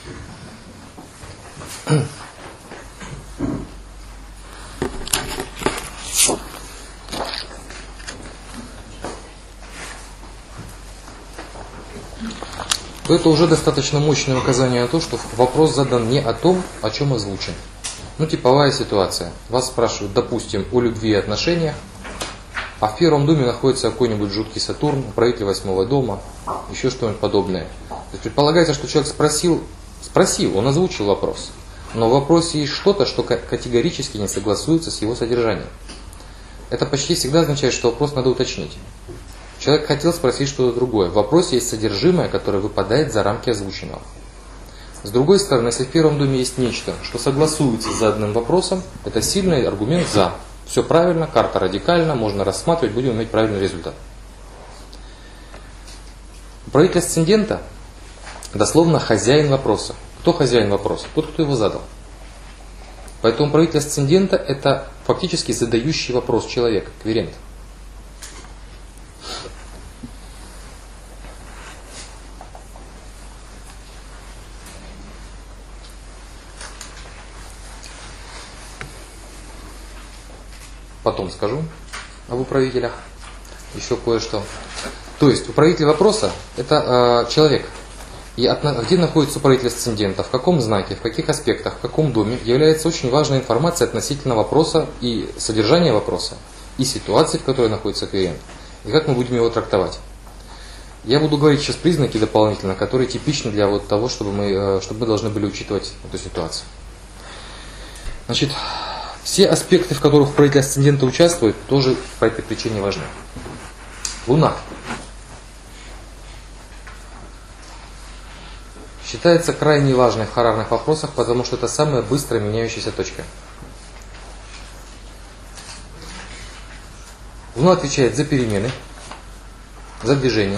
то это уже достаточно мощное указание на то, что вопрос задан не о том, о чем озвучен. Ну, типовая ситуация. Вас спрашивают, допустим, о любви и отношениях, а в первом доме находится какой-нибудь жуткий Сатурн, правитель 8-го дома, еще что-нибудь подобное. То есть предполагается, что человек спросил, он озвучил вопрос, но в вопросе есть что-то, что категорически не согласуется с его содержанием. Это почти всегда означает, что вопрос надо уточнить. Человек хотел спросить что-то другое. В вопросе есть содержимое, которое выпадает за рамки озвученного. С другой стороны, если в первом доме есть нечто, что согласуется с заданным вопросом, это сильный аргумент «за». Все правильно, карта радикальна, можно рассматривать, будем иметь правильный результат. Правитель асцендента дословно хозяин вопроса. Кто хозяин вопроса? Тот, кто его задал. Поэтому правитель асцендента – это фактически задающий вопрос человек, кверент. Потом скажу об управителях. Еще кое-что. То есть управитель вопроса – это человек. И где находится управитель асцендента, в каком знаке, в каких аспектах, в каком доме, является очень важной информацией относительно вопроса и содержания вопроса, и ситуации, в которой находится клиент, и как мы будем его трактовать. Я буду говорить сейчас признаки дополнительно, которые типичны для вот того, чтобы мы должны были учитывать эту ситуацию. Значит, все аспекты, в которых управитель асцендента участвует, тоже по этой причине важны. Луна. Считается крайне важной в харарных вопросах, потому что это самая быстро меняющаяся точка. Луна отвечает за перемены, за движение.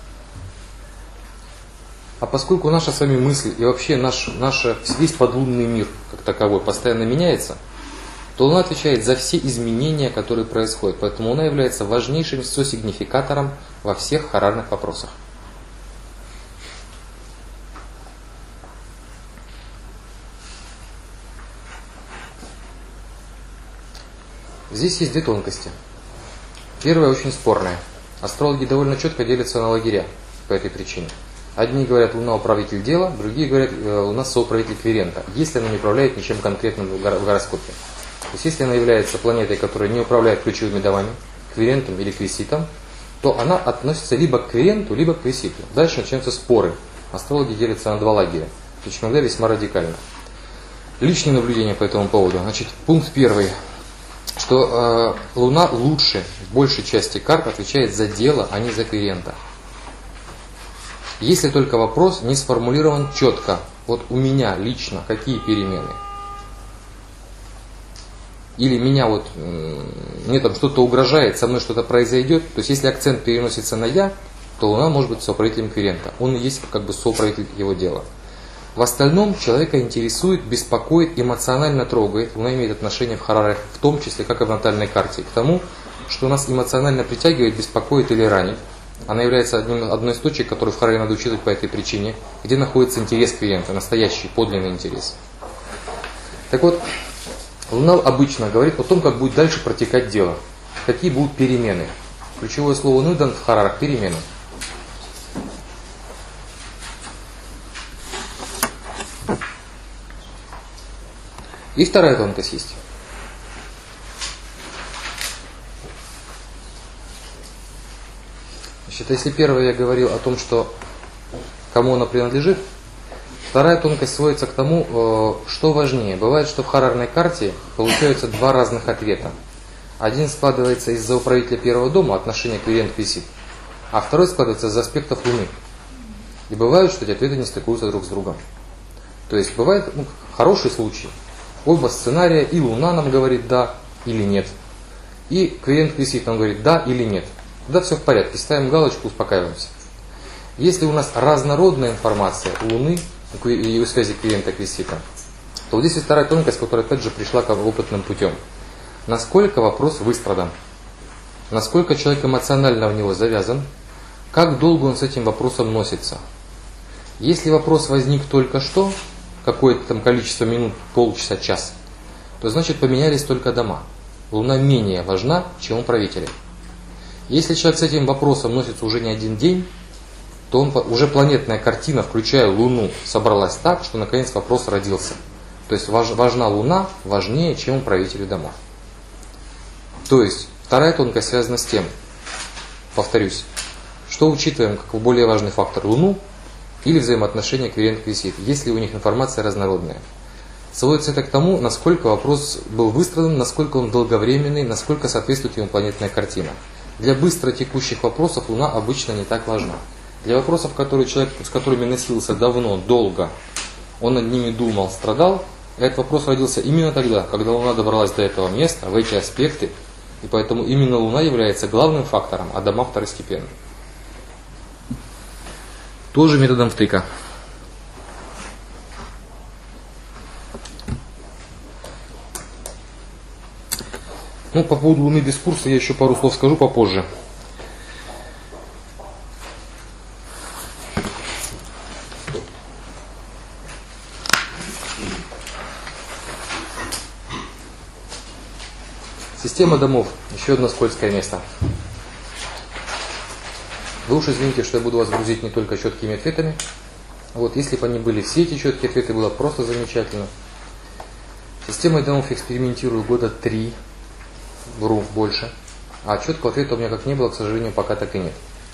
А поскольку наша с вами мысль и вообще наш весь подлунный мир как таковой постоянно меняется, то Луна отвечает за все изменения, которые происходят. Поэтому Луна является важнейшим сосигнификатором во всех харарных вопросах. Здесь есть две тонкости. Первая очень спорная. Астрологи довольно четко делятся на лагеря по этой причине. Одни говорят, Луна управитель дела, другие говорят, Луна соуправитель кверента, если она не управляет ничем конкретным в гороскопе. То есть, если она является планетой, которая не управляет ключевыми домами, кверентом или квиситом, то она относится либо к кверенту, либо к квиситу. Дальше начинаются споры. Астрологи делятся на два лагеря, причем иногда весьма радикально. Личные наблюдения по этому поводу. Значит, пункт первый, что Луна лучше, в большей части карт, отвечает за дело, а не за кверента. Если только вопрос не сформулирован четко, вот у меня лично какие перемены, или мне там что-то угрожает, со мной что-то произойдет, то есть если акцент переносится на я, то Луна может быть соуправителем кверента. Он и есть как бы соуправитель его дела. В остальном человека интересует, беспокоит, эмоционально трогает. Луна имеет отношение в харарах, в том числе, как и в натальной карте, к тому, что нас эмоционально притягивает, беспокоит или ранит. Она является одной из точек, которую в хараре надо учитывать по этой причине, где находится интерес клиента, настоящий, подлинный интерес. Так вот, Луна обычно говорит о том, как будет дальше протекать дело, какие будут перемены. Ключевое слово Луны дан в харарах – перемены. И вторая тонкость есть. Значит, если первое я говорил о том, что кому она принадлежит, вторая тонкость сводится к тому, что важнее. Бывает, что в харарной карте получаются два разных ответа. Один складывается из-за управителя первого дома, отношения клиент-квисит, а второй складывается из аспектов Луны. И бывает, что эти ответы не стыкуются друг с другом. То есть бывает хороший случай. Оба сценария, и Луна нам говорит да или нет, и клиент-квисит нам говорит да или нет. Тогда все в порядке, ставим галочку, успокаиваемся. Если у нас разнородная информация у Луны и у связи клиента к виситам, то вот здесь есть вторая тонкость, которая опять же пришла к опытным путем. Насколько вопрос выстрадан, насколько человек эмоционально в него завязан, как долго он с этим вопросом носится. Если вопрос возник только что, какое-то там количество минут, полчаса, час, то значит поменялись только дома. Луна менее важна, чем у правителей. Если человек с этим вопросом носится уже не один день, то уже планетная картина, включая Луну, собралась так, что наконец вопрос родился. То есть важна Луна важнее, чем у правителей домов. То есть вторая тонкость связана с тем, повторюсь, что учитываем как более важный фактор: Луну или взаимоотношения клиент-висит, если у них информация разнородная. Сводится это к тому, насколько вопрос был выстрадан, насколько он долговременный, насколько соответствует ему планетная картина. Для быстро текущих вопросов Луна обычно не так важна. Для вопросов, которые человек, с которыми носился давно, долго, он над ними думал, страдал, этот вопрос родился именно тогда, когда Луна добралась до этого места, в эти аспекты, и поэтому именно Луна является главным фактором, а дома второстепенными. Тоже методом втыка. Ну, по поводу Луны без курса я еще пару слов скажу попозже. Система домов. Еще одно скользкое место. Вы уж извините, что я буду вас грузить не только четкими ответами. Вот, если бы они были все эти четкие ответы, было просто замечательно. Системой домов экспериментирую года 3. Вру больше. А четкого ответа у меня как не было, к сожалению, пока так и нет.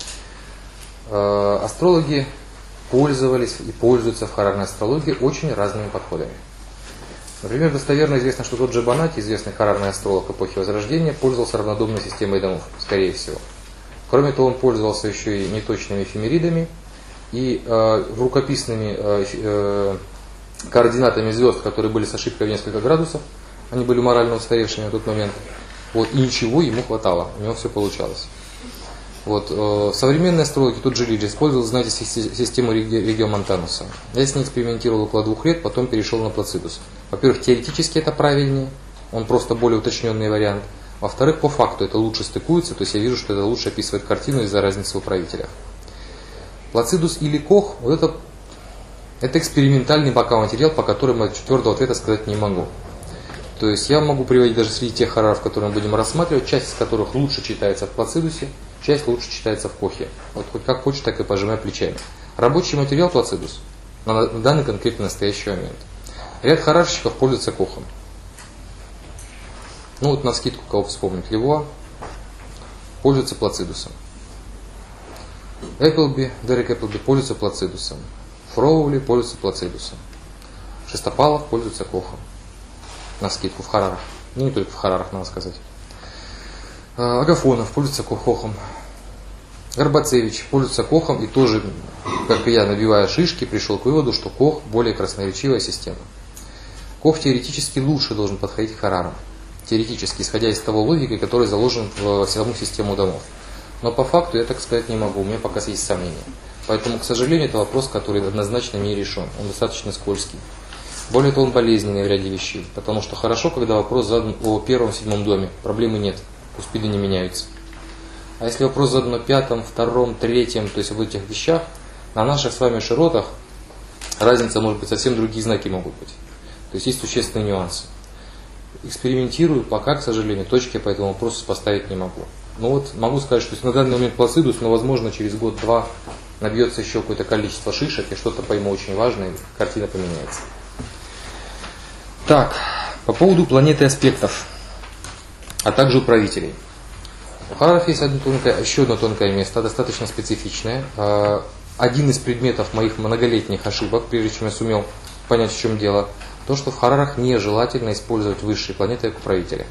Астрологи пользовались и пользуются в харарной астрологии очень разными подходами. Например, достоверно известно, что тот же Банати, известный харарный астролог эпохи Возрождения, пользовался равнодомной системой домов, скорее всего. Кроме того, он пользовался еще и неточными эфемеридами и рукописными координатами звезд, которые были с ошибкой в несколько градусов. Они были морально устаревшими на тот момент. Вот, и ничего ему хватало, у него все получалось. Вот, в современной астрологии тот же Лидж использовал, знаете, систему Региомонтануса. Я с ней экспериментировал около 2 лет, потом перешел на Плацидус. Во-первых, теоретически это правильнее, он просто более уточненный вариант. Во-вторых, по факту это лучше стыкуется, то есть я вижу, что это лучше описывает картину из-за разницы в управителях. Плацидус или Кох, вот это экспериментальный пока материал, по которому я твердого ответа сказать не могу. То есть я могу приводить даже среди тех хараров, которые мы будем рассматривать, часть из которых лучше читается в Плацидусе, часть лучше читается в Кохе. Вот хоть как хочешь, так и пожимай плечами. Рабочий материал Плацидус на данный конкретно настоящий момент. Ряд харарщиков пользуется Кохом. Ну вот на скидку, кого вспомнить, Левуа пользуется Плацидусом. Дерек Эпплби пользуется Плацидусом. Фроули пользуется Плацидусом. Шестопалов пользуется Кохом. На скидку в харарах. Ну, не только в харарах, надо сказать. Агафонов пользуется Кохом. Горбацевич пользуется Кохом и тоже, как и я, набивая шишки, пришел к выводу, что Кох более красноречивая система. Кох теоретически лучше должен подходить к харарам. Теоретически, исходя из того логики, который заложен в саму систему домов. Но по факту я так сказать не могу, у меня пока есть сомнения. Поэтому, к сожалению, это вопрос, который однозначно не решен. Он достаточно скользкий. Более того, он болезненный в ряде вещей. Потому что хорошо, когда вопрос задан о 1-7 доме, проблемы нет, успеды не меняются. А если вопрос задан о 5, 2, 3, то есть об этих вещах, на наших с вами широтах разница может быть, совсем другие знаки могут быть. То есть есть существенные нюансы. Экспериментирую, пока, к сожалению, точки по этому вопросу поставить не могу. Ну вот, могу сказать, что на данный момент Плацидус, но возможно через год-два набьется еще какое-то количество шишек, и что-то пойму очень важное, и картина поменяется. Так, по поводу планеты аспектов, а также управителей. У хараров есть еще одно тонкое место, достаточно специфичное. Один из предметов моих многолетних ошибок, прежде чем я сумел понять, в чем дело, то, что в харарах нежелательно использовать высшие планеты как управители.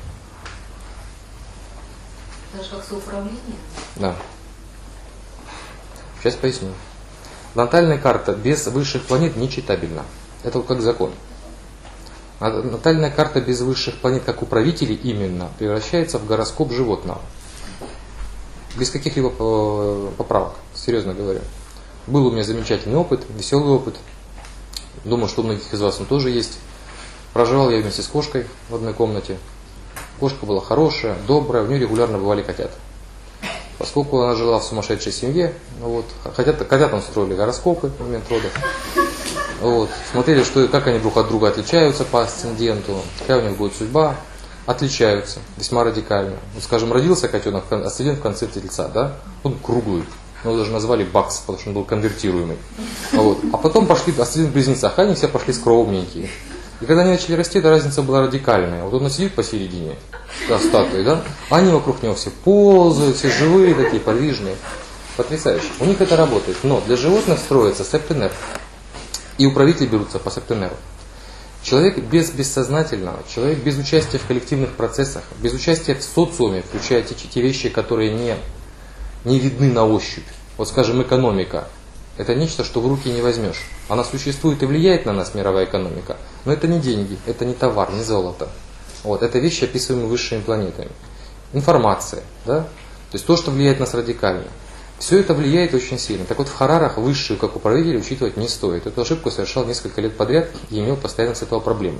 Даже как соуправление? Да. Сейчас поясню. Натальная карта без высших планет нечитабельна. Это вот как закон. Натальная карта без высших планет как управителей именно превращается в гороскоп животного. Без каких-либо поправок, серьезно говорю. Был у меня замечательный опыт, веселый опыт. Думаю, что у многих из вас он тоже есть. Проживал я вместе с кошкой в одной комнате. Кошка была хорошая, добрая, в нее регулярно бывали котята. Поскольку она жила в сумасшедшей семье, вот, котятам строили гороскопы в момент родов. Вот, смотрели, как они друг от друга отличаются по асценденту, какая у них будет судьба. Отличаются весьма радикально. Вот, скажем, родился котенок, асцендент в конце тельца, да? Он круглый. Его даже назвали Бакс, потому что он был конвертируемый. Вот. А потом пошли асцендент в близнецах, они все пошли скромненькие. И когда они начали расти, эта разница была радикальная. Вот он сидит посередине, да, статуи, да? А они вокруг него все ползают, все живые такие, подвижные. Потрясающе. У них это работает. Но для животных строится септенер. И управители берутся по септенеру. Человек бессознательного, человек без участия в коллективных процессах, без участия в социуме, включая те вещи, которые не видны на ощупь. Вот, скажем, экономика. Это нечто, что в руки не возьмешь. Она существует и влияет на нас, мировая экономика. Но это не деньги, это не товар, не золото. Вот, это вещи, описываемые высшими планетами. Информация, да? То есть то, что влияет на нас радикально. Все это влияет очень сильно. Так вот, в Харарах высшую, как управителя, учитывать не стоит. Эту ошибку совершал несколько лет подряд и имел постоянно с этого проблемы.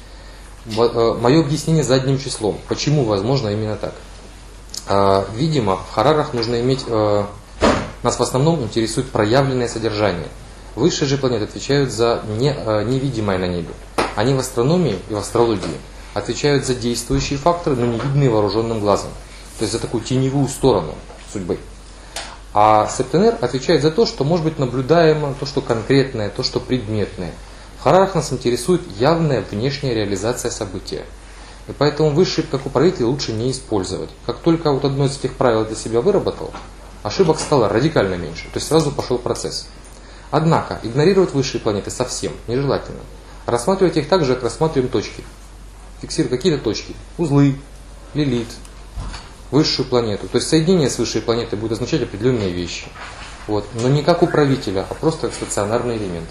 Мое объяснение задним числом. Почему возможно именно так? Видимо, в Харарах нужно иметь... Нас в основном интересует проявленное содержание. Высшие же планеты отвечают за невидимое на небе. Они в астрономии и в астрологии отвечают за действующие факторы, но не видные вооруженным глазом. То есть за такую теневую сторону судьбы. А септенер отвечает за то, что может быть наблюдаемо, то, что конкретное, то, что предметное. В Харарах нас интересует явная внешняя реализация события. И поэтому высший, как управитель, лучше не использовать. Как только вот одно из этих правил для себя выработал, ошибок стало радикально меньше. То есть сразу пошел процесс. Однако, игнорировать высшие планеты совсем нежелательно. Рассматривать их так же, как рассматриваем точки. Фиксировать какие-то точки. Узлы, лилит, высшую планету. То есть соединение с высшей планетой будет означать определенные вещи. Вот. Но не как управителя, а просто как стационарный элемент.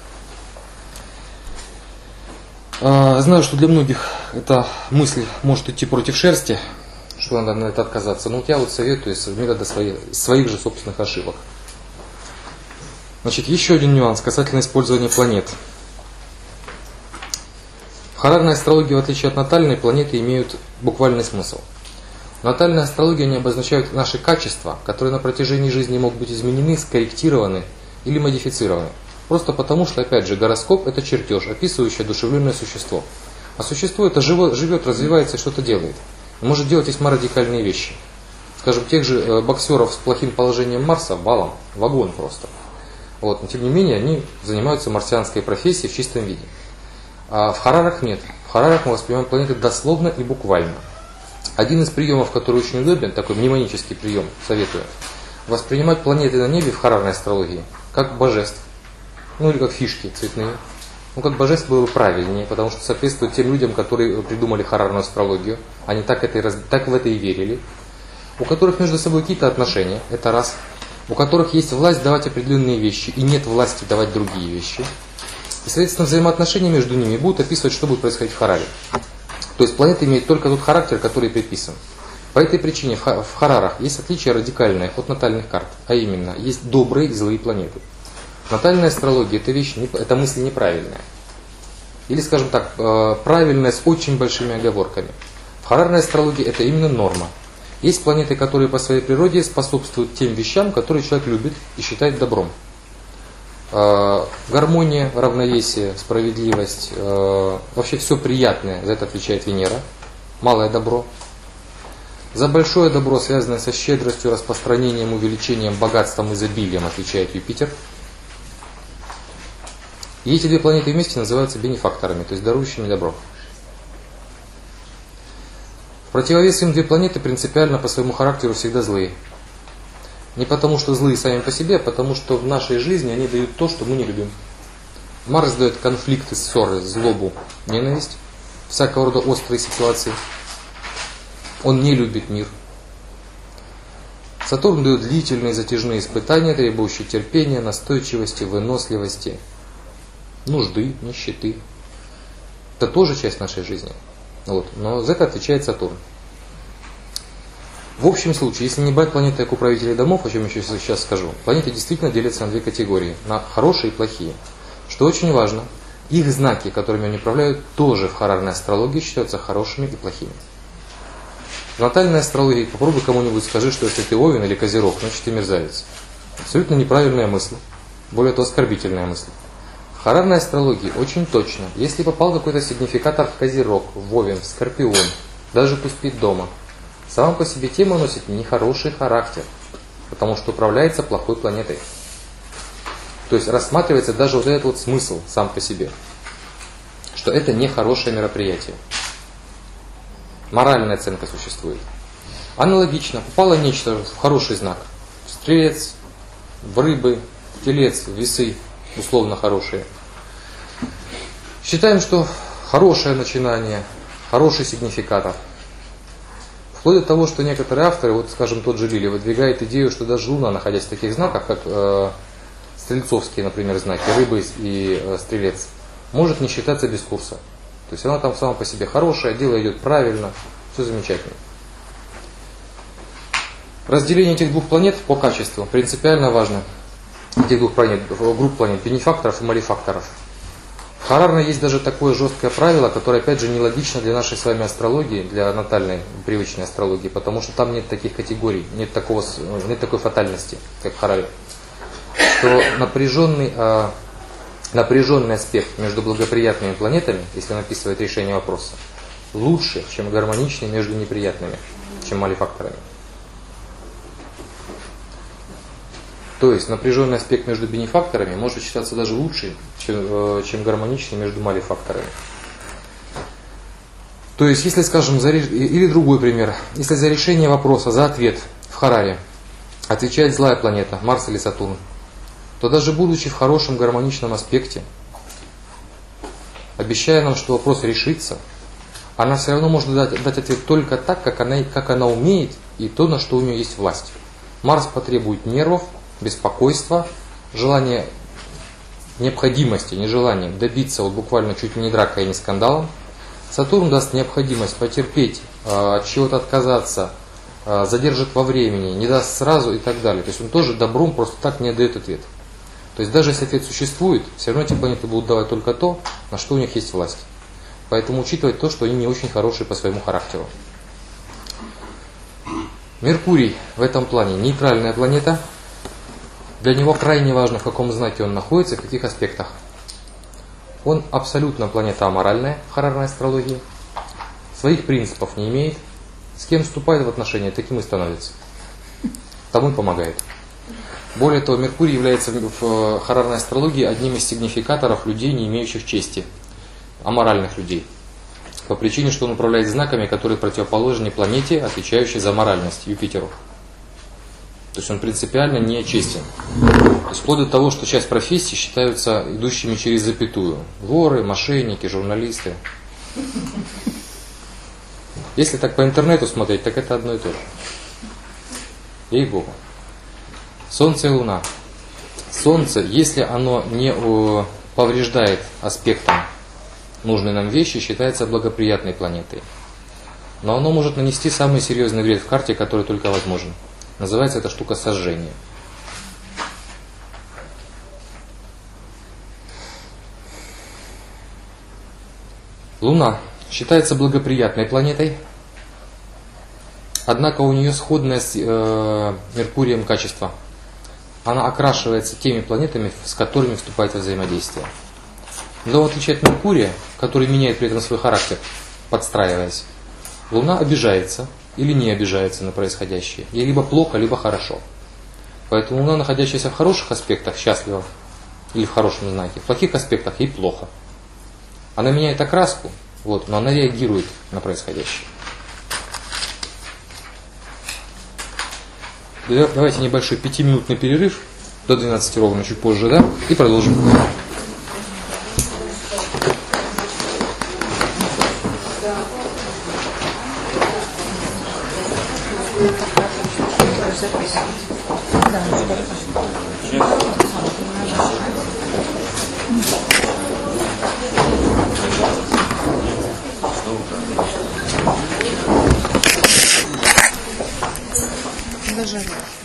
Знаю, что для многих эта мысль может идти против шерсти, что надо на это отказаться. Но вот я вот советую с метода своих же собственных ошибок. Значит, еще один нюанс касательно использования планет. В харарной астрологии, в отличие от натальной, планеты имеют буквальный смысл. В натальной астрологии они обозначают наши качества, которые на протяжении жизни могут быть изменены, скорректированы или модифицированы. Просто потому, что, опять же, гороскоп – это чертеж, описывающий одушевленное существо. А существо это живет, развивается и что-то делает. И может делать весьма радикальные вещи. Скажем, тех же боксеров с плохим положением Марса валом, вагон просто. Вот. Но тем не менее, они занимаются марсианской профессией в чистом виде. А в Харарах нет. В Харарах мы воспринимаем планеты дословно и буквально. Один из приемов, который очень удобен, такой мнемонический прием, советую, воспринимать планеты на небе в харарной астрологии как божеств. Ну или как фишки цветные. Ну как божеств было бы правильнее, потому что соответствует тем людям, которые придумали харарную астрологию. Они так в это и верили. У которых между собой какие-то отношения, это раз. У которых есть власть давать определенные вещи и нет власти давать другие вещи. И, соответственно, взаимоотношения между ними будут описывать, что будет происходить в Хараре. То есть планета имеет только тот характер, который предписан. По этой причине в Харарах есть отличие радикальное от натальных карт. А именно, есть добрые и злые планеты. Натальная астрология это мысль неправильная. Или, скажем так, правильная с очень большими оговорками. В харарной астрологии это именно норма. Есть планеты, которые по своей природе способствуют тем вещам, которые человек любит и считает добром. Гармония, равновесие, справедливость, вообще все приятное, за это отвечает Венера. Малое добро. За большое добро, связанное со щедростью, распространением, увеличением, богатством, изобилием, отвечает Юпитер. И эти две планеты вместе называются бенефакторами, то есть дарующими добро. В противовес им две планеты принципиально по своему характеру всегда злые. Не потому, что злые сами по себе, а потому, что в нашей жизни они дают то, что мы не любим. Марс дает конфликты, ссоры, злобу, ненависть, всякого рода острые ситуации. Он не любит мир. Сатурн дает длительные затяжные испытания, требующие терпения, настойчивости, выносливости, нужды, нищеты. Это тоже часть нашей жизни. Вот. Но за это отвечает Сатурн. В общем случае, если не брать планеты как управителей домов, о чем я сейчас скажу, планеты действительно делятся на две категории, на хорошие и плохие. Что очень важно, их знаки, которыми они управляют, тоже в харарной астрологии считаются хорошими и плохими. В натальной астрологии попробуй кому-нибудь скажи, что если ты Овен или Козерог, значит ты мерзавец. Абсолютно неправильная мысль, более того оскорбительная мысль. В харарной астрологии очень точно, если попал какой-то сигнификатор в Козерог, в Овен, в Скорпион, даже пусть спит дома, сам по себе тема носит нехороший характер, потому что управляется плохой планетой. То есть рассматривается даже вот этот вот смысл сам по себе, что это нехорошее мероприятие. Моральная оценка существует. Аналогично, попало нечто в хороший знак. Стрелец, в рыбы, в телец, в весы, условно хорошие. Считаем, что хорошее начинание, хороший сигнификатор. Вплоть до того, что некоторые авторы, вот скажем тот же Лили, выдвигает идею, что даже Луна, находясь в таких знаках, как стрельцовские, например, знаки, рыбы и стрелец, может не считаться без курса. То есть она там сама по себе хорошая, дело идет правильно, все замечательно. Разделение этих двух планет по качеству принципиально важно. Этих двух планет, групп планет, бенефакторов и малефакторов. В харарной есть даже такое жесткое правило, которое опять же нелогично для нашей с вами астрологии, для натальной привычной астрологии, потому что там нет таких категорий, нет такой фатальности, как в хараре. Что напряженный аспект между благоприятными планетами, если он описывает решение вопроса, лучше, чем гармоничный между неприятными, чем малефакторами. То есть напряженный аспект между бенефакторами может считаться даже лучше, чем гармоничный между малефакторами. То есть, если, скажем, или другой пример, если за решение вопроса, за ответ в хараре отвечает злая планета, Марс или Сатурн, то даже будучи в хорошем гармоничном аспекте, обещая нам, что вопрос решится, она все равно может дать ответ только так, как она умеет, и то, на что у нее есть власть. Марс потребует нервов, беспокойства, желания, необходимости, не желания добиться вот буквально чуть ли не дракой и не скандалом. Сатурн даст необходимость потерпеть, от чего-то отказаться, задержит во времени, не даст сразу и так далее. То есть он тоже добром просто так не отдает ответ. То есть даже если ответ существует, все равно эти планеты будут давать только то, на что у них есть власть. Поэтому учитывать то, что они не очень хорошие по своему характеру. Меркурий в этом плане нейтральная планета. Для него крайне важно, в каком знаке он находится, в каких аспектах. Он абсолютно планета аморальная в харарной астрологии. Своих принципов не имеет. С кем вступает в отношения, таким и становится. Тому и помогает. Более того, Меркурий является в харарной астрологии одним из сигнификаторов людей, не имеющих чести. Аморальных людей. По причине, что он управляет знаками, которые противоположны планете, отвечающей за моральность, Юпитеру. То есть он принципиально не честен. То есть вплоть до того, что часть профессий считаются идущими через запятую. Воры, мошенники, журналисты. Если так по интернету смотреть, так это одно и то же. Ей-богу. Солнце и Луна. Солнце, если оно не повреждает аспектом нужные нам вещи, считается благоприятной планетой. Но оно может нанести самый серьезный вред в карте, который только возможен. Называется эта штука сожжение. Луна считается благоприятной планетой, однако у нее сходное с Меркурием качество. Она окрашивается теми планетами, с которыми вступает во взаимодействие. Но в отличие от Меркурия, который меняет при этом свой характер, подстраиваясь, Луна обижается или не обижается на происходящее. Ей либо плохо, либо хорошо. Поэтому Луна, находящаяся в хороших аспектах, счастлива или в хорошем знаке. В плохих аспектах ей плохо. Она меняет окраску, но она реагирует на происходящее. Давайте небольшой 5-минутный перерыв, до 12 ровно, чуть позже, да? И продолжим. содержание.